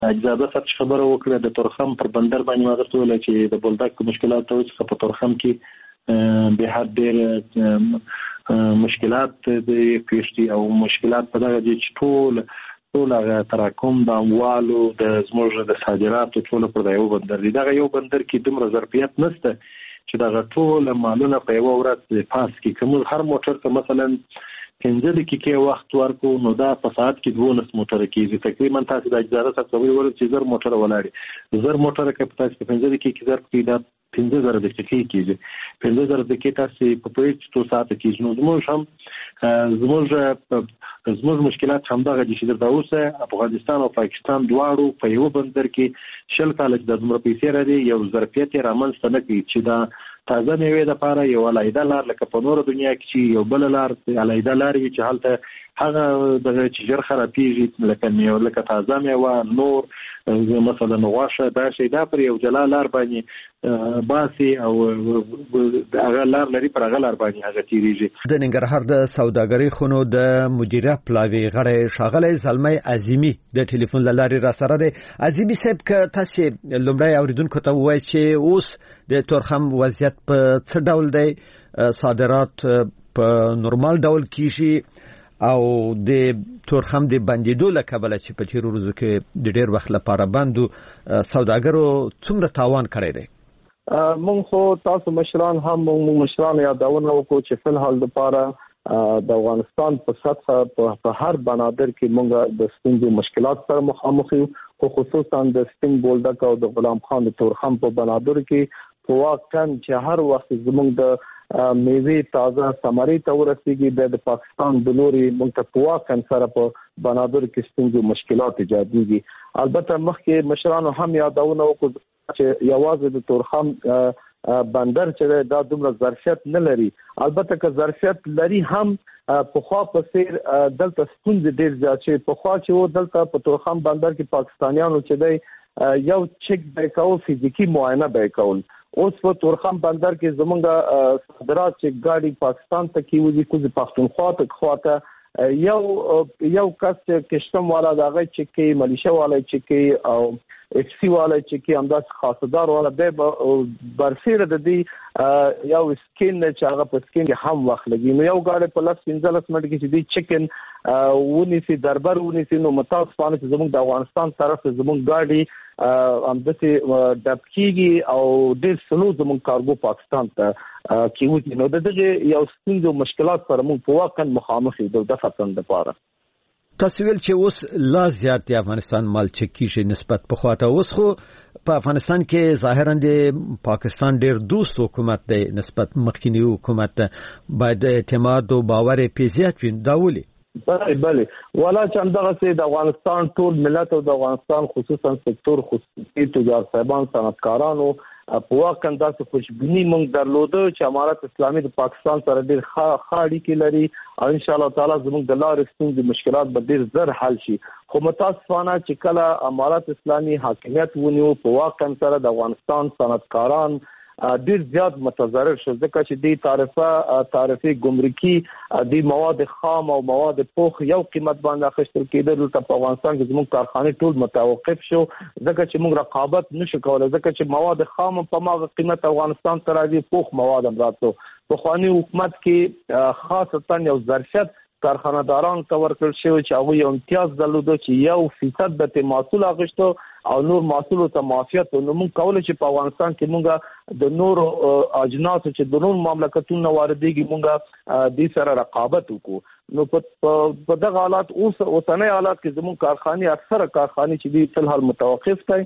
اجازه ست خبره وکړه د تورخم پر بندر باندې ما درته ویل چې د بولدک مشکلات ته څخه په تورخم کې به حد ډېر مشکلات د پیښتي او مشکلات په دغه چې ټول هغه تراکم د اموالو د زموږ د صادراتو ټول پر یو بندر دی. دغه یو بندر کې دومره ظرفیت نشته چې دغه ټول مالونه په یو ورځ پاس کې کوم هر موټر ته مثلا 15 دقیقې وخت ورکو نو دا په ساعت کې 12 موټر کېږي. تقریبا تاسو د اجازه څخه ورته چې 0 موټر ولاړي 0 موټر کې تاسو په 15 دقیقې ظرف کې دا 15000 دقیقې کېږي. 15000 دقیقې تاسو په پوهې 2 ساعت کېږي. نو زموږ مشکلات هم دغه چې درته اوسه افغانستان او پاکستان دواړو په یو بندر کې شل کال چې د عمر پیسې را دي یو ظرفیت رامنځته نه کوي چې دا تازه میوې د لپاره یو علیحده لار لکه په نورو دنیا کې چې یو بل لار علیحده لار وي چې هلته هغه دغه چې ژر خرابېږي لکه میوه لکه تازه میوه نور مثلا غوښه دا شی دا پر یو جلا لار باندې باسي او هغه لار لري پر هغه لار باندې هغه تیریږي. د ننګرهار د سوداګرۍ خونو د مدیره پلاوی غړی ښاغلی زلمی عظیمی د ټلیفون له لارې را سره دی. عظیمی صاحب که تاسو لومړی اوریدونکو ته ووایئ چې اوس د تورخم وضعیت په څه ډول دی؟ صادرات په نورمال ډول کیږي او د تورخم د بندیدو له کبله چې په تیرو ورځو کې د ډېر وخت لپاره بندو سوداګرو څومره تاوان کړی دی؟ مونږ خو تاسو مشران هم مونږ مشران یادونه وکړو چې فل حال لپاره د افغانستان په سطح په هر بنادر کې مونږ د ستونزو مشکلات سره مخامخ یو، خو خصوصا د سپین بولدک او د غلام خان د تورخم په بنادر کې په واقعا چې هر وخت زمونږ د میوې تازه ثمرې ته ورسیږي د پاکستان د لوري موږ ته په واقعا سره په بنادر کې ستونزو مشکلات ایجادېږي. البته مخکې مشرانو هم یادونه وکړه چې یوازې د تورخم بندر چې دا دومره ظرفیت نه لري. البته که ظرفیت لري هم په خوا په سیر دلته ستونزې ډېر زیات شي. په خوا چې و دلته په تورخم بندر کې پاکستانیانو چې دی یو چک به کول فزیکی معاینه به کول. اوس په تورخم بندر کې زمونږ صادرات چې ګاډي پاکستان ته کیږي کوزي پښتونخوا ته خواته یو کس چې کشتم والا دغه چې ملیشه والا چې او اف سی والا چې همداس خاصدار والا د برسیره د دې یو سکین چې هغه په سکین کې هم وخت لګي. نو یو ګاډي په 15 منټ کې چې دی چکن ونیسي دربر ونیسي نو متاسفانه چې زموږ د افغانستان طرف زموږ ګاډي همداسې ډب کېږي او ډېر سلو زموږ کارګو پاکستان ته کېږي. نو دغه یو ستونزو مشکلات سره موږ په واقعا مخامخ یو د فتن لپاره. تاسو ویل چې اوس لا زیات د افغانستان مال چکی شي نسبت په خواته. اوس خو په افغانستان کې ظاهرا د پاکستان ډېر دوست حکومت دی نسبت مخکینی حکومت باید اعتماد او باور یې زیات وي. دا ولې؟ بله ولا چې همدغه سي د افغانستان ټول ملت او د افغانستان خصوصا سکتور خصوصي تجار صاحبان صنعتکارانو په واقع داسې خوشبیني موږ درلوده چې امارت اسلامي د پاکستان سره ډېر ښه اړیکې لري او ان شاء الله تعالی زموږ د لارې ستونزې مشکلات به ډېر زر حل شي. خو متاسفانه چې کله امارت اسلامي حاکمیت ونیو په واقع سره د افغانستان صنعتکاران ډېر زیات متضرر شو ځکه چې د تعرفه ګمرکي د مواد خام او مواد پوخ یو قیمت باندې اخیستل کېدل. په افغانستان کې زموږ کارخانې ټول متوقف شو ځکه چې موږ رقابت نشو کولای ځکه چې مواد خام په ماغه قیمت افغانستان ته راځي پوخ مواد هم راتلو. په خواني حکومت کې خاصتا یو ظرفیت کارخانه‌داران ته ورکړل شوی چې هغه یو امتیاز درلوده چې 1% د محصول اخیستو او نور محصول ته معافیت. نو موږ کولای چې په افغانستان کې موږ د نور اجناس چې د نور مملکتونو واردېږي موږ د سره رقابت وکړو. نو په دغه حالات اوسنۍ حالات کې زموږ کارخانې اکثره کارخانې چې دي فل حال متوقف دي.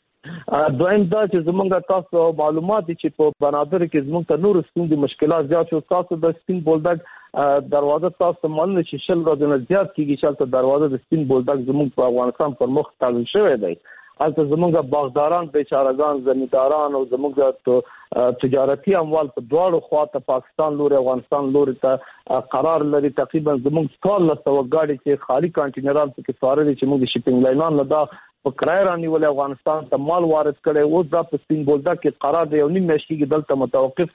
دویم دا چې زموږ تاسو معلومات چې په بنادر کې زموږ ته نور ستونزې مشکلات زیات شو. تاسو د سپین بولدک دروازه تاسو معلومه چې شل ورځې زیات کېږي چې دروازه د سپین بولدک زموږ په افغانستان پر مخ تړل شوی دی. البته زموږ باغداران بیچارهګان زمینداران او زموږ تجارتي اموال په دواړو خواته پاکستان لوري افغانستان لوري ته قرار لري. تقریبا زموږ 1300 ګاډي چې خالي کانټینران کې سوارل چې موږ شپینګ لاینان نه دا په کرای رانیول افغانستان ته مال وارد کړي. اوس دا په سپین بولدک کې قرار دی یو نیم میاشت کې دلته متوقف دی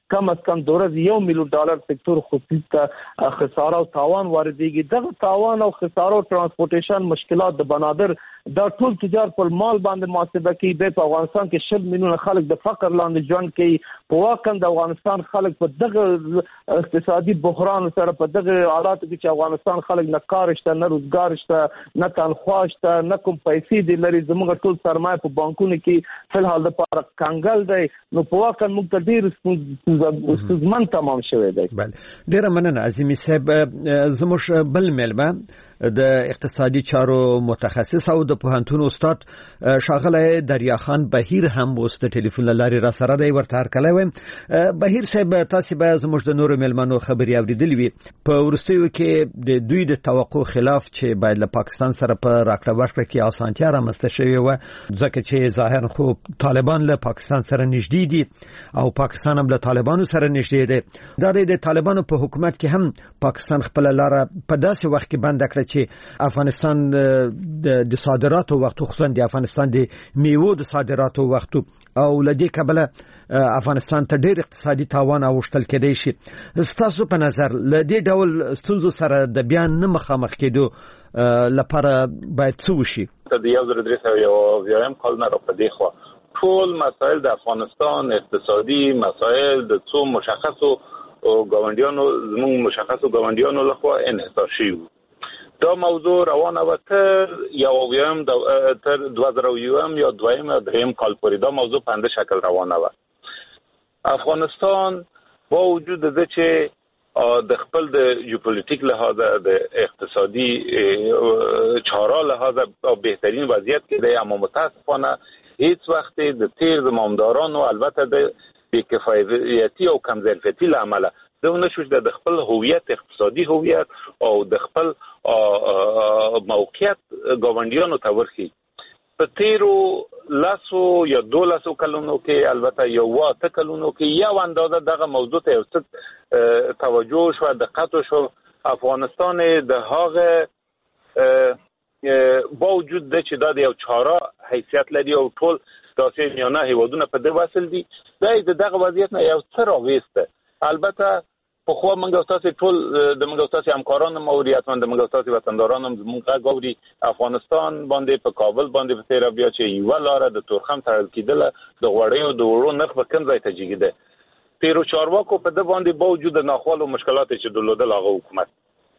کم از کم د ورځې $1 میلیون سکتور خصوصي ته خساره او تاوان واردېږي. دغه تاوان او خساره او ترانسپورټیشن مشکلات د بنادر دا ټول تجار پر مال باندې محاسبه کوي. په افغانستان کې 10 میلیونه خلک د فقر لاندې ژوند کوي. په واقع د افغانستان خلک په دغه اقتصادي بحران سره په دغه حالاتو کې چې افغانستان خلک نه کار شته، نه روزګار شته، نه تنخواه شته، نه کوم پیسې دي لري. زموږ ټول سرمایه په بانکونو کې فلحال د پاره کانګل دی. نو په واقع موږ ته ډیر ستونزمن تمام شوی دی. بله، ډیره مننه عظیمي صاحب. زموږ بل مېلمه د اقتصادي چارو متخصص او د پوهنتون استاد ښاغلی دریا خان بهیر هم اوس د ټلیفون له لارې را سره دی. ورته هرکلی وایم. بهیر صاحب، تاسې به زموږ د نورو مېلمنو خبرې اورېدلې وي. په وروستیو کې د دوی د توقع خلاف چې باید له پاکستان سره په راکړه ورکړه کې اسانتیا رامنځته شوې وه، ځکه چې ظاهرا خو طالبان له پاکستان سره نږدې دي او پاکستان هم له طالبانو سره نږدې دی. دا د طالبانو په حکومت کې هم پاکستان خپله لاره په داسې وخت کې بنده کړه چې افغانستان د صادراتو وخت، خصوصا د افغانستان د میوو د صادراتو وخت، او لدې کبله افغانستان ته ډېر اقتصادي تاوان اوښتل کېدای شي. ستاسو په نظر له دې ډول ستونزو سره د بیا نه مخامخ کېدو لپاره باید څه وشي؟ د 1301 کال نه راپدې خوا ټول مسایل د افغانستان اقتصادي مسایل د څو مشخصو ګاونډیانو، زموږ مشخصو ګاونډیانو لخوا انحصار شوي. دا موضوع روانه و تر 2001 یا 2003 کال پورې. دا موضوع په همدې شکل روانه و. افغانستان با وجود د چې د خپل د جیوپولیټیک لحاظ د اقتصادي چارا لحاظ بهترین وضعیت کې دی، اما متاسفانه هیڅ وخت د تیر زمامدارانو البته د بی‌کفایتی او کمظرفیتی له امله دونه شوش د خپل هویت، اقتصادي هویت او د خپل موقعیت ګاونډیانو ته ورخي. په تیرو 10 یا 12 کلونو کې، البته یو 8 کلونو کې یو اندازه دغه موضوع ته یو څه توجه شو، دقت شو. افغانستان د هغه با وجود د چې د یو چاره حیثیت لري او ټول داسې میانه هیوادونه په دې وصل دي، دغه وضعیت نه یو څه راوېسته. البته په خو موږ تاسو ټول د موږ تاسو همکارانو موريات د موږ تاسو وطندارانو موږ غوړي افغانستان باندې په کابل باندې په تیر بیا چې یو لاره د تورخم تړل کېدل د غوړیو د وړو نرخ په کوم ځای ته جګیده. تیرو چارواکو په د باندې باوجود ناخوالو مشکلات چې درلودل هغه حکومت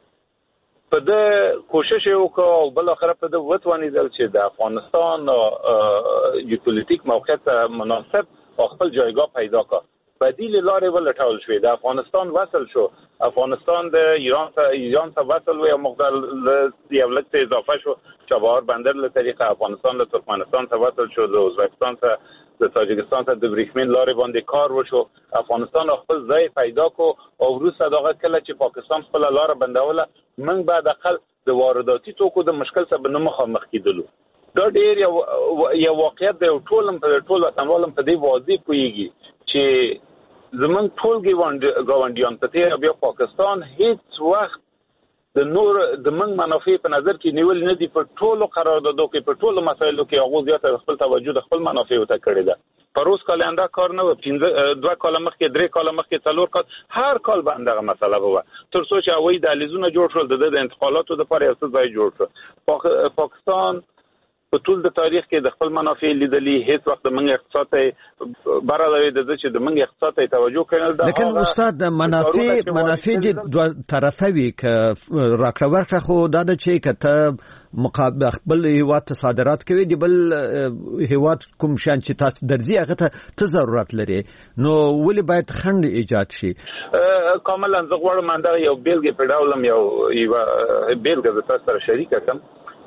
په د کوشش وکړ او بل اخر په د وټوانیدل چې د افغانستان جیوپولیټیک موقعیت مناسب خپل جایگاه پیدا کړ. بدیل لارې ولټول شوې. د افغانستان وصل شو، افغانستان د ایران ته وصل و، یو مقدار یو لږ اضافه شو. چابهار بندر له طریقه افغانستان له ترکمنستان ته وصل شو، د ازبکستان ته، د تاجکستان ته د بریښمین لارې باندې کار وشو. افغانستان خپل ځای پیدا کو او وروسته دغه کله چې پاکستان خپل لار بندوله، موږ بعد اقل د وارداتي توکو د مشکل سره نه مخامخ کېدلو. دا ډېر یو واقعیت دی. ټول وطنوالم په دې واضح پوهیږي چې زمونږ ټول ګاونډیان په تیر بیا پاکستان هیڅ وخت د نور د موږ منافع په نظر کې نیول نه دي. په ټولو قراردادو کې، په ټولو مسایلو کې هغه زیاته خپل توجه د خپل منافع ته کړی ده. پروس کال انده کار نه و، 2 کال مخکې، 3 کال مخکې، 4 کال، هر کال باندې مسله وه. تر څو چې هوایي دهلیزونه جوړ شول، د انتقالاتو لپاره یو څه ځای جوړ شو. پاکستان په ټول د تاریخ کې د خپل منافع لیدلي، هیڅ وخت د منګ اقتصاد ته برابرې د چې د منګ اقتصاد ته توجه کړل. لیکن استاد منافع د دوه طرفه وي، ک راکړه ورکړه خو دا د چې کته مقابل خپل هیواد ته صادرات کوي، دی بل هیواد کوم شان چې تاسو درځي هغه ته ضرورت لري، نو ولې باید خنډ ایجاد شي؟ کاملا زه غواړم منده یو بیلګه په ډول یو بیلګه د تاسو سره شریک کړم.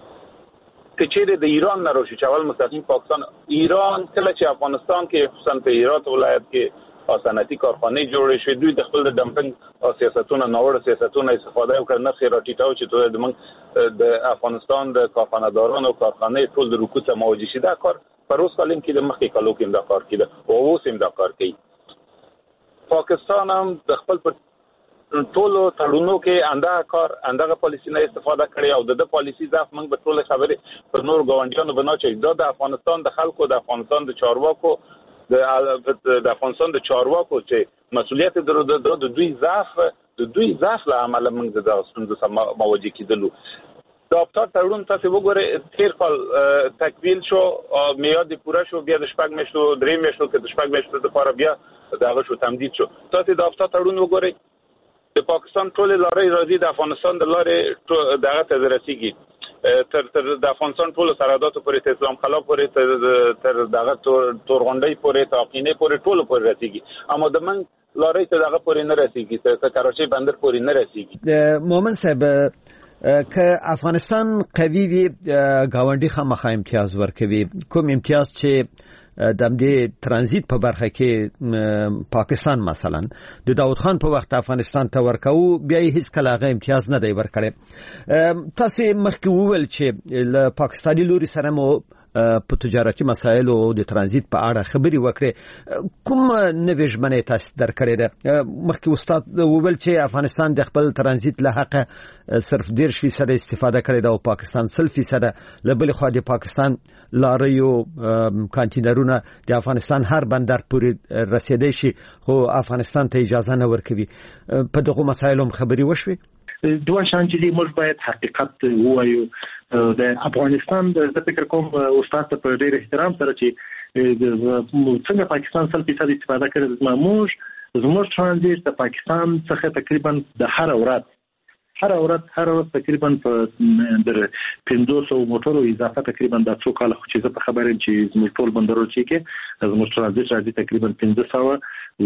کچېره د ایران نه راوشي چې اول مستقیم پاکستان، ایران کله چې افغانستان کې خصوصا په هرات ولایت کې صنعتي کارخانه جوړې شوې، دوی د خپل د ډمپنګ سیاستونو، ناوړه سیاستونو استفاده وکړ، نه خیر راټیټاو چې د موږ د افغانستان د کارخانه‌دارانو کارخانه ټول د رکود ته مواجه شي. دا کار په روس کالم کې د مخکې کالو کې دا کار کېده او اوس هم دا کار کوي. پاکستان هم د خپل ټولو تړونو کې اندغه پالیسی نه استفاده کړي او د پالیسی ځاف موږ به ټول خبرې پر نور ګاونډیانو بنا چې دا د افغانستان د خلکو، د افغانستان د چارواکو، د افغانستان د چارواکو چې مسؤلیت د دوی ضعف له امله موږ د ستونزو سره مواجه کیدلو. د ابطال تړون تاسو وګورئ تیر کال تکمیل شو، میاد پوره شو، بیا د شپږ میاشتو درې میاشتو کې د شپږ میاشتو لپاره بیا دغه شو تمدید شو. تاسو د ابطال تړون وګورئ، د پاکستان ټول لارې راځي د افغانستان د لارې دغه ته رسیږي، تر د افغانستان ټول سرحداتو پورې، اسلام خلا پورې، تر دغه تورغونډۍ پورې، تاقینه پورې، ټول پورې رسیږي، اما د من لارې ته دغه پورې نه رسیږي، ته کراچۍ بندر پورې نه رسیږي. مومن صاحب که افغانستان قوي وي گاونډي خامخا امتیاز ورکوي، کوم امتیاز چې د دې ترانزیت په برخه کې پاکستان مثلا د داود خان په وخت افغانستان ته ورکاو، بیا هیڅ کله هغه امتیاز نه دی ورکړی. تاسو مخکې وویل چې له پاکستاني لوري سره مو په تجارتي مسایلو او د ترانزیت په اړه خبري وکړي، کوم نوې ژمنې تاسو درکړې ده؟ مخکې استاد وویل چې افغانستان د خپل ترانزیت له حق صرف 10% استفاده کړې ده او پاکستان 0%. له بل خوا د پاکستان لاریو کانټینرونه د افغانستان هر بندر پورې رسیدای شي، خو افغانستان ته اجازه نه ورکوي. په دغه مسایلو خبري وشوي. دوه شان چې موږ باید حقیقت ووایو. د افغانستان د فکر کوم استاد په ډېر احترام سره چې څنګه پاکستان 0% استفاده کړي، زموږ ترانزیت د پاکستان څخه تقریبا د هر ورځ تقریبا د 500 موټرو اضافه تقریبا د څو کال چې زه په خبرم چې زموږ ټول بندرونو کې زموږ ترانزیت راځي تقریبا 500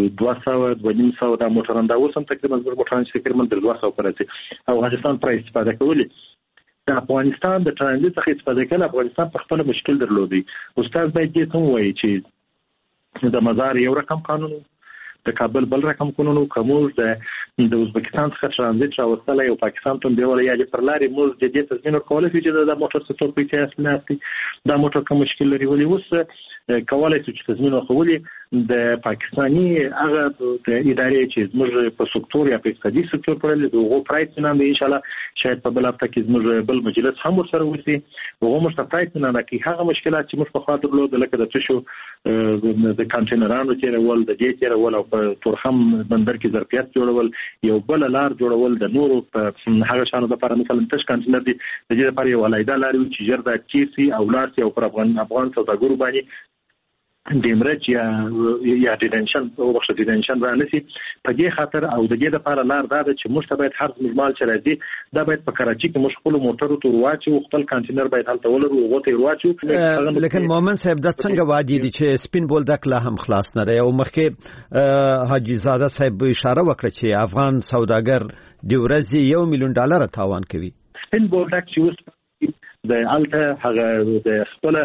200 د موټران دا اوس هم تقریبا زموږ موټران چې تقریبا 200 پرځي. افغانستان پر استفاده کوي. د افغانستان د ترانزیت څخه استفاده کول افغانستان په خپل مشکل درلودي. استاد باید دې ته وایي چې د مزار یو رقم قانون، د کابل بل رقم قانون، کومور د ازبکستان څخه ترانزیت راوستل او پاکستان ته دی ولا یا پر لارې موږ د دې تضمین ورکول چې د موټر سکتور په کې اصلي دا موټر کوم مشکل لري، ولې اوس کولای شي چې تضمین ورکولي د پاکستاني هغه د ادارې چې موږ په سکتور یا په اقتصادي سکتور پرې د هغو پرایس نه ان شاء الله شاید په بل هفته کې موږ بل مجلس هم ورسره وسی، هغه موږ ته پرایس نه کې هغه مشکلات چې موږ په خاطر لود لکه د تشو د کانټینرانو تیرول، د دې تیرول او په تورخم بندر کې ظرفیت جوړول، یو بل لار جوړول، د نورو په هغه شانو لپاره مثلا تش کانټینر دي د دې لپاره یو علایده لار چې جر د کیسي او لارسي او پر افغان سوداګرو باندې دیمرچ یا ډیټنشن او وخت ډیټنشن باندې په دې خاطر او د دې لپاره لار دا چې موږ ته باید هر مال چې راځي دا باید په کراچي کې موږ خپل موټرو ته ورواچو، خپل کانټینر باید هلته ولرو او ته ورواچو. لیکن مومن صاحب دا څنګه وادي دي چې سپین بولدک لا هم خلاص نه دی او مخکې حاجی زاده صاحب اشاره وکړه چې افغان سوداګر د ورځې $1 مليون تاوان کوي. سپین بولدک چې د الته هغه د خپل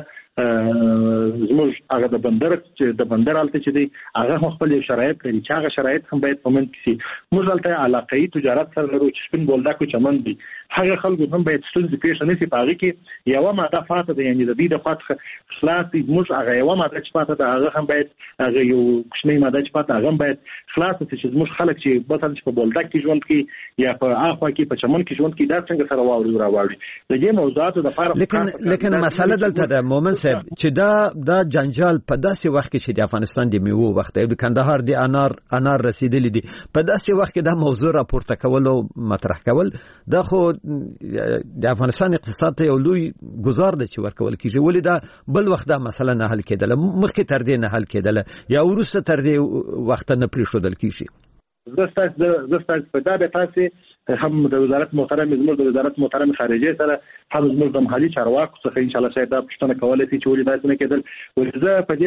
زموږ هغه د بندر الته چې دی هغه خپل شرایط لري چې هغه شرایط هم باید په من کې شي. موږ الته علاقائی تجارت سره لرو چې سپین بولدک چمن دی، هغه خلکو هم باید ستونزې پیښ نه شي. په هغه کې یو ماده فاته ده، یعنی د دې د فاته خلاص موږ هغه یو ماده چې فاته ده هغه هم باید هغه یو کوچنی ماده چې فاته هغه باید خلاص شي چې موږ خلک چې مثلا چې په بولدک کې ژوند کوي یا په اخوا کې په چمن کې ژوند کوي دا څنګه سره راوړي د دې موضوعاتو د لپاره. لیکن مسله دلته ده مومن صاحب چې دا جنجال په داسې وخت کې چې د افغانستان د میوه وخت دی، د کندهار د انار رسیدلی دي، په داسې وخت کې دا موضوع راپورته کول او مطرح کول دا خو د افغانستان اقتصاد ته یو لوی گزار دی چې ورکول کیږي. ولې دا بل وخت دا مسله نه حل کېدله، مخکې تر دې نه حل کېدله یا وروسته تر دې وخت نه پریښودل کیږي؟ زستاز په دا به تاسو هم د وزارت محترم زموږ د وزارت محترم خارجه سره هم زموږ د محلي چارواکو څخه ان شاء الله شاید دا پښتنه کولای شي چې ولې داسې نه کېدل. ولې په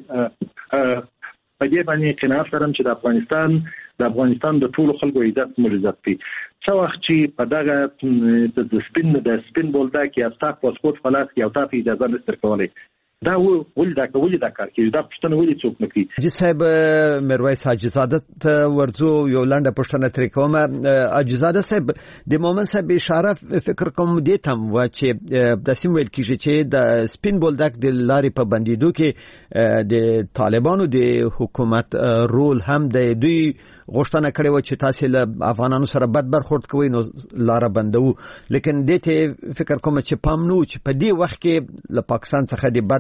دې باندې قناعت لرم چې د افغانستان د ټولو خلکو عزت ملزت دي. څو وخت چې په دغه د سپین بولدک یا سټاک پاسپورت خلاص یا تاسو اجازه نشته کولای دا ولې دا کار کوي، دا پښتنه ولې څوک نه کوي؟ جی صاحب میرویس حاجی زاده ورځو یو لنډه پښتنه ترې کوم. حاجی زاده صاحب د مومن صاحب اشاره فکر کوم دې تم و چې د سیم ویل کیږي چې د سپین بولدک د لارې په بندیدو کې د طالبانو د حکومت رول هم د دوی غوښتنه کړې و چې تاسو له افغانانو سره بد برخورد کوئ نو لار بندو، لیکن دې ته فکر کوم چې پام نو چې په دې وخت کې له پاکستان څخه د بد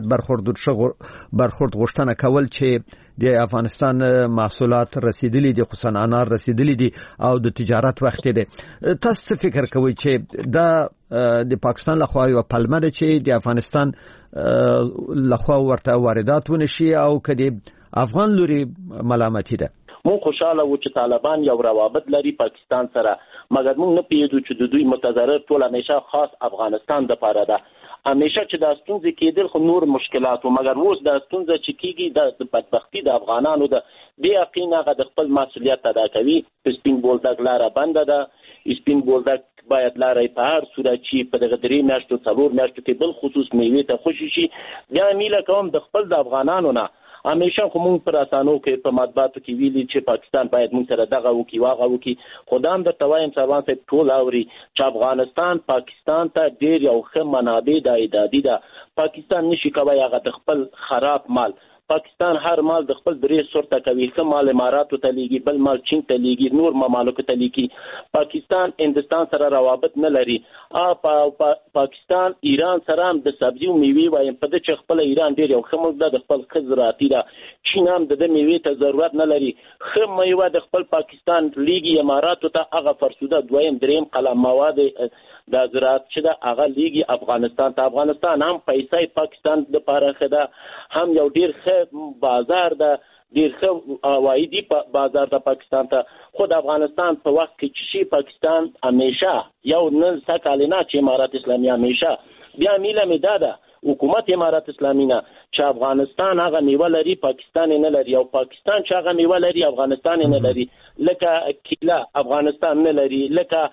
برخورد غوښتنه کول چې د افغانستان محصولات رسیدلي دي، خصوصا انار رسیدلي دي او د تجارت وخت دی. تاسو څه فکر کوئ چې دا د پاکستان لخوا یو پلمه ده چې د افغانستان لخوا ورته واردات ونشي او کدي افغان لوري ملامتي ده؟ مو خوشاله و چې طالبان یو روابط لري پاکستان سره، مګر موږ نه پیژنو چې د دوی متضرر ټول همیشه خاص افغانستان د پاره ده. همیشه چې د ستونزې کېدل خو نور مشکلات و، مګر اوس د ستونزې چې کېږي د بدبختی د افغانانو ده. بې یقینه هغه د خپل مسؤلیت ادا کوي. سپین بولدک لاره بنده ده، سپین بولدک باید لاره په هر صورت چې په دغه 3 میاشتو 4 میاشتو کې بل خصوص میوې ته خوشي شي. بیا میله کوم د خپل د افغانانو نه همیشه خو مونږ پر اسانو کې په مطبوعاتو کې ویلي چې پاکستان باید مونږ سره دغه وکي واغه وکي. خدام د توایم سروان صاحب ټول اوري چې افغانستان پاکستان ته ډیر یو ښه منابع د ایدادي ده. پاکستان نشي کوي هغه د خپل خراب مال، پاکستان هر مال د خپل درې صورت کوي. ښه مال اماراتو ته لیږي، بل مال چین ته لیږي، نور ممالکو ته لیږي. پاکستان هندستان سره روابط نه لري. پاکستان ایران سره هم د سبزي او میوې وایم په د چې خپل ایران ډیر یو ښه ملک ده، د خپل زراعتي ده. چین هم د میوې ته ضرورت نه لري. ښه میوه د خپل پاکستان لیږي اماراتو ته، هغه فرسوده دویم دریم قلم مواد د زراعت چې دا هغه لیږي افغانستان ته. افغانستان هم پیسې پاکستان د پاره خدا هم یو ډیر ښه بازار ده، ډیر ښه عوایدي بازار ده پاکستان ته. خود افغانستان په وخت کې چې پاکستان همیشه یو نن سکالنا چې امارات اسلامي همیشه بیا میله میداده حکومت امارات اسلامي نه چې افغانستان هغه میوه لري پاکستان نه لري، او پاکستان چې هغه میوه لري افغانستان نه لري. لکه کیله افغانستان نه لري، لکه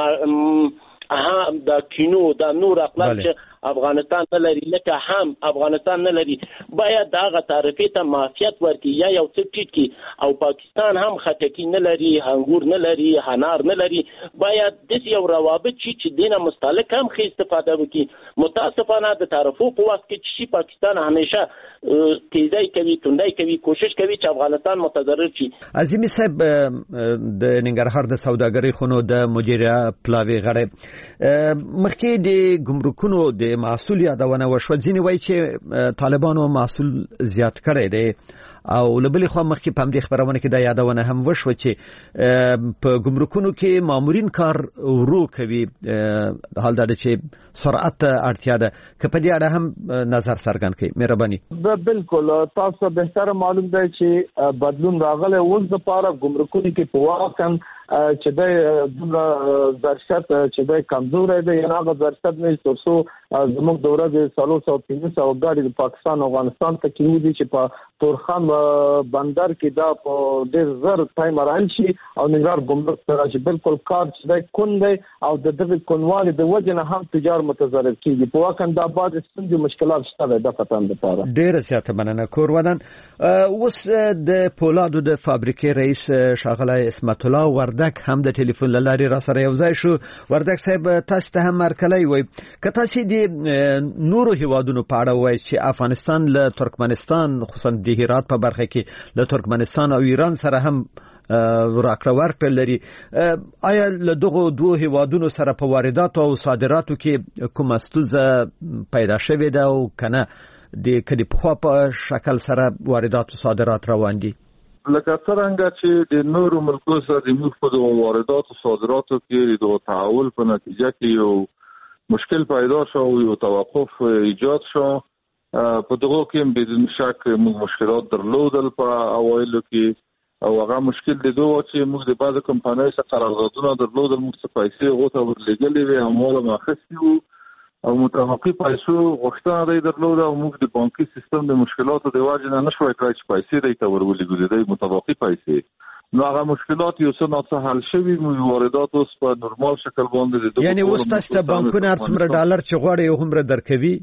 د کینو د نور اقلام چې افغانستان نه لري، لکه هم افغانستان نه لري. باید هغه تعرفې ته معافیت ورکړي یا یو څه ټیټ کړي. او پاکستان هم خټکی نه لري، انګور نه لري، انار نه لري. باید د یو روابط چې دینه مستهلک هم ښه استفاده وکړي. متاسفانه د تعرفو په وخت کې چې پاکستان همیشه تیزی کوي، توندی کوي، کوشش کوي چې افغانستان متضرر شي. عظیمی صاحب د ننګرهار د سوداګرۍ خونو د مدیره پلاوی غړی مخکې د ګمرکونو د محصول یادونه وشو. ځینې وایي چې طالبانو محصول زیات کړی دی، او لبلې خو مخکې په همدې خبرونه کې دا یادونه هم وشو چې په ګمرکونو کې مامورین کار ورو کوي. حال دا چې سرعت اړتیا ده، که په دې اړه هم نظر څرګند کړئ مهرباني. بالکل تاسو به معلوم دی چې بدلون راغلی اوس د پاره ګمرکونو کې په واقع چې د دومره ظرفیت چې د کمزور دی، یا هغه ظرفیت نه ترڅو زموږ دوره د 350 غاړي د پاکستان او افغانستان ته کېږي چې په تورخم بندر کې دا په ډېر زر ټایم راشي او نګار ګمرک سره چې بالکل کار چې د کون دی او د دغه کونوالي د وجه نه هم تجار متضرر کیږي. په واقع دا بعد ستونزې مشکلات شته د فتن لپاره. ډېر زیاته مننه کورودن. اوس د پولادو د فابریکې رئیس شاغله اسمت الله وردک هم د ټلیفون لارې را سره یو ځای شو. وردک صاحب تاسو ته هم مرکلی وای که تاسو د نورو هیوادونو په اړه وایي چې افغانستان له ترکمنستان خصوصا د هرات په برخه کې له ترکمنستان او ایران سره هم راکړه ورکړه لري، آیا له دغه دوه هیوادونو سره په وارداتو او صادراتو کې کومه ستونزه پیدا شوې ده او کنه د کدي په په شکل سره واردات او صادرات روان دي؟ لکه څنګه چې د نورو ملکونو سره د موږ په واردات او صادراتو کې د تعامل په نتیجه کې یو مشکل پیدا شو، یو توقف ایجاد شو. په دغه کې بدون شک موږ مشکلات درلودل په اوایلو کې، او هغه مشکل د دوه چې موږ د بعض کمپنیو سره قراردادونه درلودل، موږ څه پیسې غوته ورلګلې وي او موږ ماخستي وو او متوقع پیسو غوښتنه دی درلوده، او موږ د بانکي سیستم د مشکلاتو د وجه نه نشوای کړای چې پیسې دی ته ورولېږو د متوقع پیسې. نو هغه مشکلات یو څه ناڅه حل شوي، موږ واردات اوس په نورمال شکل باندې د یعنی اوس تاسو ته بانکونه هر څومره ډالر چې غواړي هغومره درکوي؟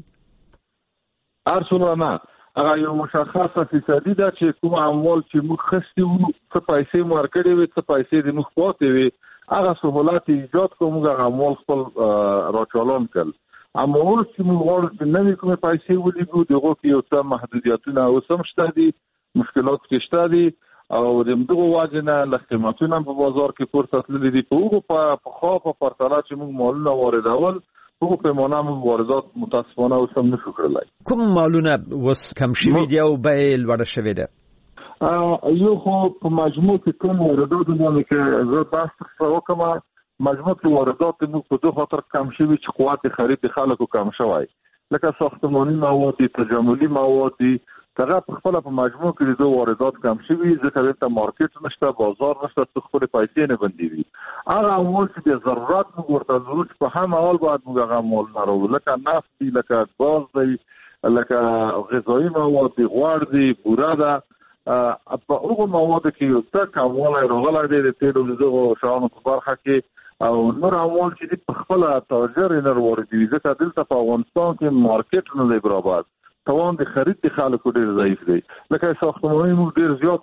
هر څومره نه، هغه یو مشخصه فیصدي ده چې کوم اموال چې موږ خستي وو، څه پیسې مو ورکړې وي، څه پیسې د موږ پاتې وي، هغه سهولت ایجاد کوو، موږ هغه اموال خپل راچالان کړل. اما اوس چې موږ غواړو چې نوې کومې پیسې ولېږو، دغه کې یو څه محدودیتونه اوس هم شته دي، مشکلات کې شته دي، او د دغه وجه نه له قیمتونه په بازار کې پورته تللي دي. په هغو په پرتله چې موږ مالونه واردول په پیمانه موږ واردات متاسفانه اوس هم نشو کړلای. کوم مالونه وس کم شوي دي او به لوړ شوي ده؟ یو خو په مجموع کې کوم واردات باندې کې زه تاسو وکم مجموع کې واردات موږ په دوه خاطر کم شوي چې قوت خرید خلکو کم شوی، لکه ساختماني مواد، تجملي مواد، هغه په خپل په مجموع کې د واردات کم شوي ځکه دلته مارکیټ نشته، بازار نشته، څو خپل پیسې نه بندوي. هغه امور چې د ضرورت موږ ورته ضرورت په هم اول باید موږ هغه مول نارو، لکه نفت دی، لکه غاز دی، لکه غذایی مواد دی، غوړ دی، بوره ده. په هغو موادو کې یو څه کموالی راغلی دی د تیلو د دغو شیانو په برخه کې، او نور اموال چې دي په خپله تاجر یې نه واردوي ځکه دلته په افغانستان کې مارکیټ نه دی برابر، توان د خرید د خلکو ډېر ضعیف دی. لکه ساختماني موږ ډېر زیات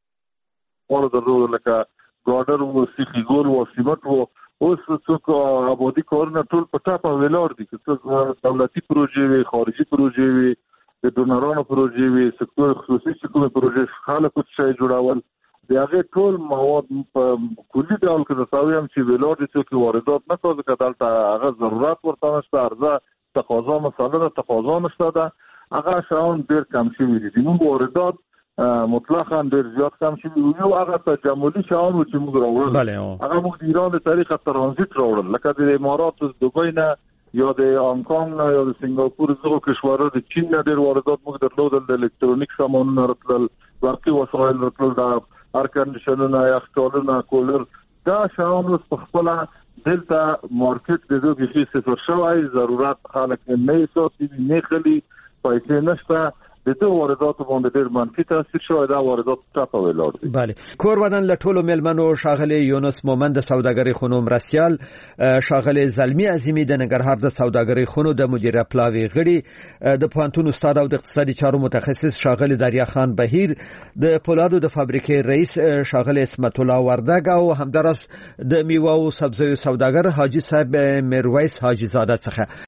واړه درلود، لکه ګاډر و، سیخي ګول و، سیمټ و. اوس څوک آبادي کارونه ټول په ټاپه ولاړ دي، که څوک دولتي پروژې وي، خارجي پروژې وي، د ډونرانو پروژې وي، سکتور خصوصي چې کومې پروژې خلکو څه جوړول د هغې ټول مواد په کلي ډول که درته وایم چې ولاړ دي، څوک واردات نه کوي ځکه دلته هغه ضرورت ورته نشته، عرضه تقاضا مسله ده، تقاضا نشته ده، هغه شیان ډېر کم شوي دي. زموږ واردات مطلقاً ډېر زیات کم شوي. یو هغه تجملي شیان چې موږ راوړل هغه موږ د ایران د طریقه ترانزیت راوړل، لکه د امارات، دوبۍ نه یا د هانګ نه یا د سنګاپور دغو کشورونو، د چین نه ډېر واردات موږ درلودل، د الکترونیک سامانونه راتلل، برقي وسایل راتلل، د ایر کنډیشنونه، یخچالونه، کولر. دا شیان اوس په خپله دلته مارکیټ د دوی بیخي صفر شوی، ضرورت خلک نه احساسوي، نه خلي، پیسې نشته. د دې وارداتو باندې ډېر منفي تاثیر شوی، دا واردات ټاپه ولاړ دي. بله. کور ودان له ټولو مېلمنو ښاغلی یونس مومند د سوداګرۍ خونو مرستیال، ښاغلی زلمي عظیمي د ننګرهار د سوداګرۍ خونو د مدیره پلاوي غړي، د پوهنتون استاد او د اقتصادي چارو متخصص ښاغلی دریا خان بهیر، د پولادو د فابریکې رئیس ښاغلی اسمت الله وردګ، او همداراز د میوه او سبزیو سوداګر حاجي صاحب میرویس حاجي زاده څخه.